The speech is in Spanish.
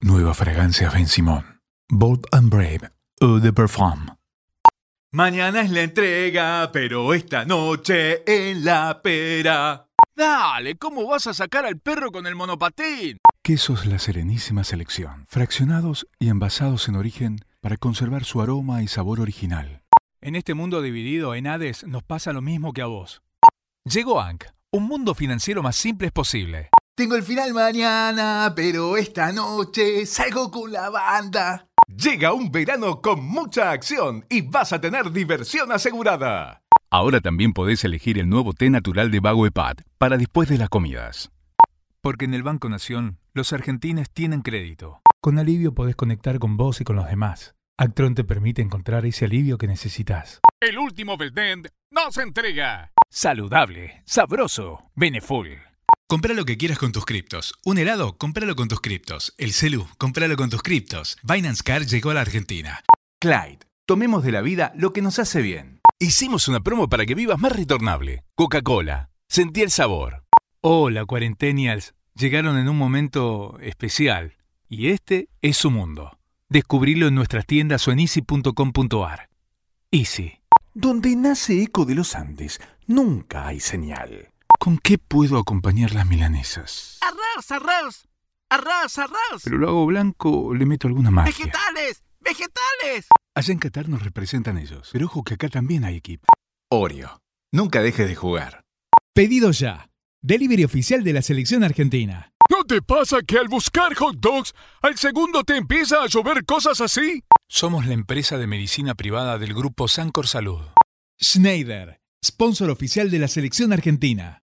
Nueva fragancia Ben Simon. Bold and Brave. Eau de Parfum. Mañana es la entrega, pero esta noche en la pera. Dale, ¿cómo vas a sacar al perro con el monopatín? Quesos La Serenísima Selección. Fraccionados y envasados en origen para conservar su aroma y sabor original. En este mundo dividido en Hades nos pasa lo mismo que a vos. Llegó ANC, un mundo financiero más simple es posible. Tengo el final mañana, pero esta noche salgo con la banda. Llega un verano con mucha acción y vas a tener diversión asegurada. Ahora también podés elegir el nuevo té natural de Vago Epad para después de las comidas. Porque en el Banco Nación, los argentines tienen crédito. Con Alivio podés conectar con vos y con los demás. Actron te permite encontrar ese alivio que necesitas. El último Beltend no se entrega. Saludable, sabroso, Beneful. Comprá lo que quieras con tus criptos. Un helado, compralo con tus criptos. El celu, compralo con tus criptos. Binance Card llegó a la Argentina. Clyde, tomemos de la vida lo que nos hace bien. Hicimos una promo para que vivas más retornable. Coca-Cola. Sentí el sabor. Hola, Cuarentenials. Llegaron en un momento especial. Y este es su mundo. Descubrilo en nuestras tiendas o en easy.com.ar. Easy. Donde nace Eco de los Andes, nunca hay señal. ¿Con qué puedo acompañar las milanesas? Arroz, arroz. Arroz, arroz. Pero lo hago blanco o le meto alguna magia. Vegetales, vegetales. Allá en Qatar nos representan ellos. Pero ojo que acá también hay equipo. Oreo, nunca dejes de jugar. Pedido ya. Delivery oficial de la selección argentina. ¿No te pasa que al buscar hot dogs, al segundo te empieza a llover cosas así? Somos la empresa de medicina privada del grupo Sancor Salud. Schneider, sponsor oficial de la selección argentina.